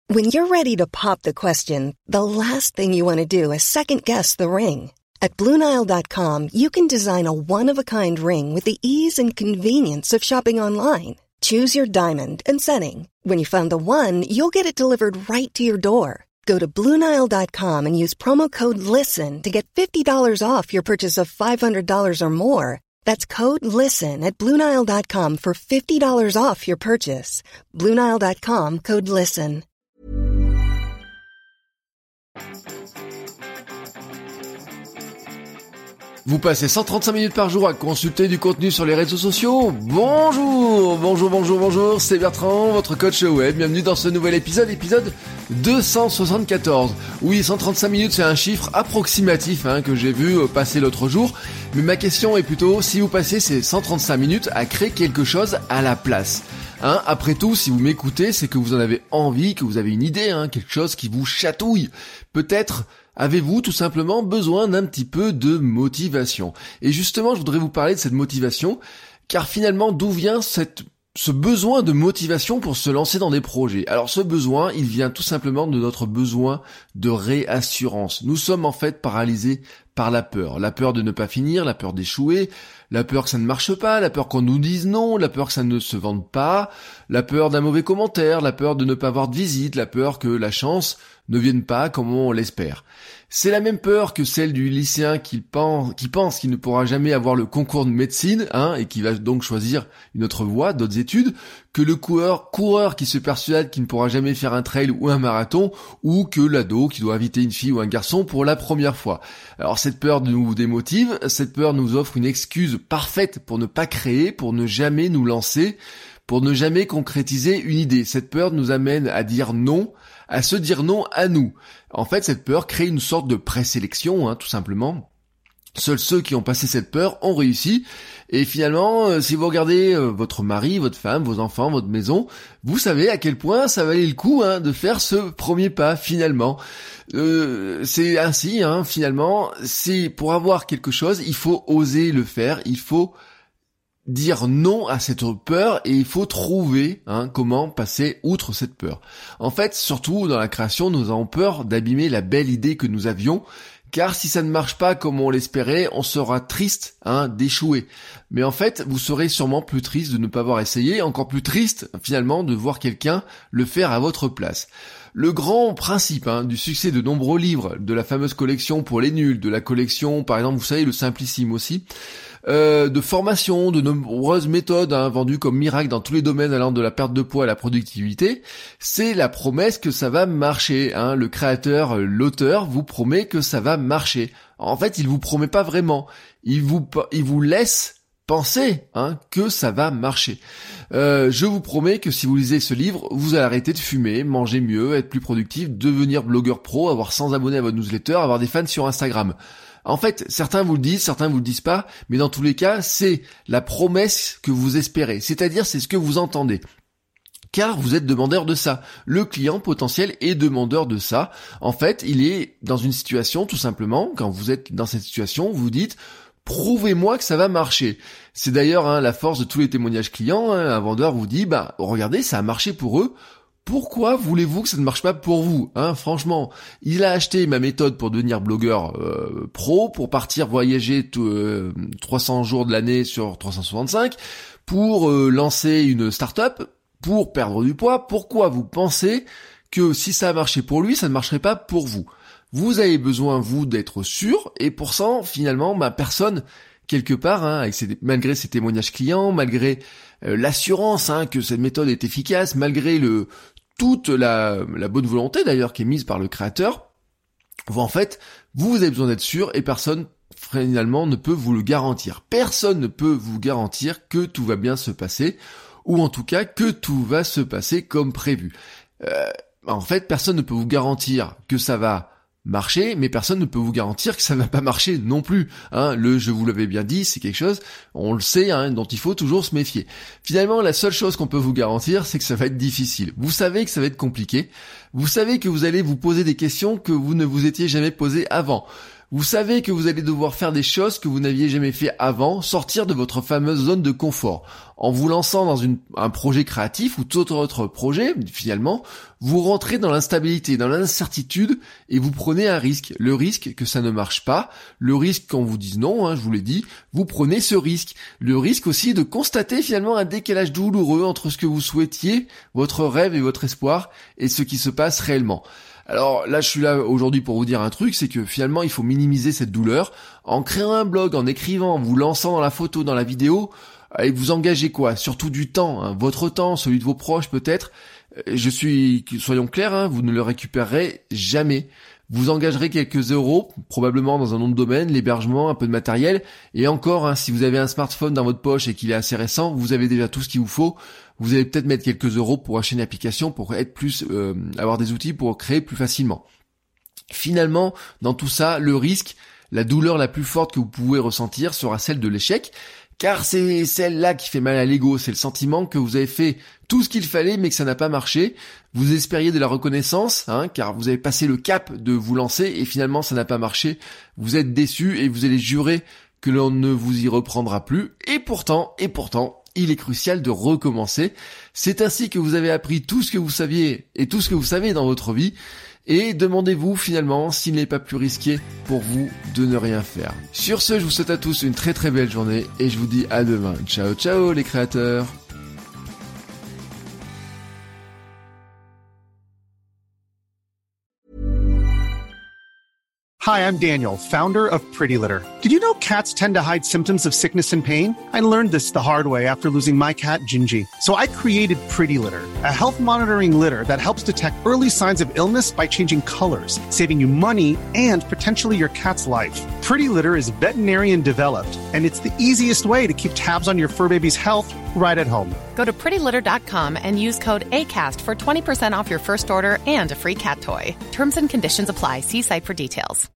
When you're ready to pop the question, the last thing you want to do is second-guess the ring. At BlueNile.com, you can design a one-of-a-kind ring with the ease and convenience of shopping online. Choose your diamond and setting. When you find the one, you'll get it delivered right to your door. Go to BlueNile.com and use promo code LISTEN to get $50 off your purchase of $500 or more. That's code LISTEN at BlueNile.com for $50 off your purchase. BlueNile.com, code LISTEN. Vous passez 135 minutes par jour à consulter du contenu sur les réseaux sociaux. Bonjour, c'est Bertrand, votre coach web. Bienvenue dans ce nouvel épisode 274. Oui, 135 minutes, c'est un chiffre approximatif que j'ai vu passer l'autre jour. Mais ma question est plutôt, si vous passez ces 135 minutes à créer quelque chose à la place. Après tout, si vous m'écoutez, c'est que vous en avez envie, que vous avez une idée, quelque chose qui vous chatouille. Peut-être avez-vous tout simplement besoin d'un petit peu de motivation. Et justement, je voudrais vous parler de cette motivation, car finalement, d'où vient ce besoin de motivation pour se lancer dans des projets? Alors ce besoin, il vient tout simplement de notre besoin de réassurance. Nous sommes en fait paralysés par la peur de ne pas finir, la peur d'échouer, la peur que ça ne marche pas, la peur qu'on nous dise non, la peur que ça ne se vende pas, la peur d'un mauvais commentaire, la peur de ne pas avoir de visite, la peur que la chance ne vienne pas comme on l'espère. C'est la même peur que celle du lycéen qui pense qu'il ne pourra jamais avoir le concours de médecine, et qui va donc choisir une autre voie, d'autres études, que le coureur qui se persuade qu'il ne pourra jamais faire un trail ou un marathon, ou que l'ado qui doit inviter une fille ou un garçon pour la première fois. Alors cette peur nous démotive, cette peur nous offre une excuse parfaite pour ne pas créer, pour ne jamais nous lancer, pour ne jamais concrétiser une idée. Cette peur nous amène à dire non, à se dire non à nous. En fait, cette peur crée une sorte de présélection, tout simplement. Seuls ceux qui ont passé cette peur ont réussi. Et finalement, si vous regardez votre mari, votre femme, vos enfants, votre maison, vous savez à quel point ça valait le coup de faire ce premier pas finalement. C'est ainsi, finalement, c'est pour avoir quelque chose, il faut oser le faire, il faut dire non à cette peur et il faut trouver comment passer outre cette peur. En fait, surtout dans la création, nous avons peur d'abîmer la belle idée que nous avions, car si ça ne marche pas comme on l'espérait, on sera triste d'échouer. Mais en fait, vous serez sûrement plus triste de ne pas avoir essayé, encore plus triste finalement de voir quelqu'un le faire à votre place. Le grand principe du succès de nombreux livres, de la fameuse collection pour les nuls, de la collection, par exemple, vous savez, le Simplissime aussi, de formation, de nombreuses méthodes vendues comme miracle dans tous les domaines allant de la perte de poids à la productivité, c'est la promesse que ça va marcher. Le créateur, l'auteur vous promet que ça va marcher. En fait, il vous promet pas vraiment. Il vous laisse penser que ça va marcher. Je vous promets que si vous lisez ce livre, vous allez arrêter de fumer, manger mieux, être plus productif, devenir blogueur pro, avoir 100 abonnés à votre newsletter, avoir des fans sur Instagram. En fait, certains vous le disent, certains vous le disent pas, mais dans tous les cas, c'est la promesse que vous espérez. C'est-à-dire, c'est ce que vous entendez. Car vous êtes demandeur de ça. Le client potentiel est demandeur de ça. En fait, il est dans une situation, tout simplement, quand vous êtes dans cette situation, vous dites « prouvez-moi que ça va marcher ». C'est d'ailleurs la force de tous les témoignages clients. Un vendeur vous dit « regardez, ça a marché pour eux ». Pourquoi voulez-vous que ça ne marche pas pour vous franchement, il a acheté ma méthode pour devenir blogueur pro, pour partir voyager 300 jours de l'année sur 365, pour lancer une start-up, pour perdre du poids. Pourquoi vous pensez que si ça a marché pour lui, ça ne marcherait pas pour vous? Vous avez besoin, vous, d'être sûr, et pour ça, finalement, personne, quelque part, malgré ses témoignages clients, malgré l'assurance que cette méthode est efficace, malgré toute la bonne volonté d'ailleurs qui est mise par le créateur, en fait, vous avez besoin d'être sûr et personne finalement ne peut vous le garantir. Personne ne peut vous garantir que tout va bien se passer, ou en tout cas que tout va se passer comme prévu. En fait, personne ne peut vous garantir que ça va marcher, mais personne ne peut vous garantir que ça ne va pas marcher non plus. Je vous l'avais bien dit, c'est quelque chose, on le sait, dont il faut toujours se méfier. Finalement, la seule chose qu'on peut vous garantir, c'est que ça va être difficile. Vous savez que ça va être compliqué. Vous savez que vous allez vous poser des questions que vous ne vous étiez jamais posées avant. Vous savez que vous allez devoir faire des choses que vous n'aviez jamais fait avant, sortir de votre fameuse zone de confort. En vous lançant dans un projet créatif ou tout autre projet, finalement, vous rentrez dans l'instabilité, dans l'incertitude et vous prenez un risque. Le risque que ça ne marche pas, le risque qu'on vous dise non, je vous l'ai dit, vous prenez ce risque. Le risque aussi de constater finalement un décalage douloureux entre ce que vous souhaitiez, votre rêve et votre espoir, et ce qui se passe réellement. Alors là, je suis là aujourd'hui pour vous dire un truc, c'est que finalement, il faut minimiser cette douleur en créant un blog, en écrivant, en vous lançant dans la photo, dans la vidéo, et vous engagez quoi ? Surtout du temps, votre temps, celui de vos proches peut-être. Soyons clairs, vous ne le récupérerez jamais. Vous engagerez quelques euros, probablement dans un nom de domaine, l'hébergement, un peu de matériel, et encore, si vous avez un smartphone dans votre poche et qu'il est assez récent, vous avez déjà tout ce qu'il vous faut. Vous allez peut-être mettre quelques euros pour acheter une application, pour être avoir des outils pour créer plus facilement. Finalement, dans tout ça, le risque, la douleur la plus forte que vous pouvez ressentir sera celle de l'échec, car c'est celle-là qui fait mal à l'ego, c'est le sentiment que vous avez fait tout ce qu'il fallait mais que ça n'a pas marché. Vous espériez de la reconnaissance, car vous avez passé le cap de vous lancer et finalement ça n'a pas marché. Vous êtes déçu et vous allez jurer que l'on ne vous y reprendra plus. Et pourtant, il est crucial de recommencer. C'est ainsi que vous avez appris tout ce que vous saviez et tout ce que vous savez dans votre vie. Et demandez-vous finalement s'il n'est pas plus risqué pour vous de ne rien faire. Sur ce, je vous souhaite à tous une très très belle journée et je vous dis à demain. Ciao ciao les créateurs. Hi, I'm Daniel, founder of Pretty Litter. Did you know cats tend to hide symptoms of sickness and pain? I learned this the hard way after losing my cat, Gingy. So I created Pretty Litter, a health monitoring litter that helps detect early signs of illness by changing colors, saving you money and potentially your cat's life. Pretty Litter is veterinarian developed, and it's the easiest way to keep tabs on your fur baby's health right at home. Go to prettylitter.com and use code ACAST for 20% off your first order and a free cat toy. Terms and conditions apply. See site for details.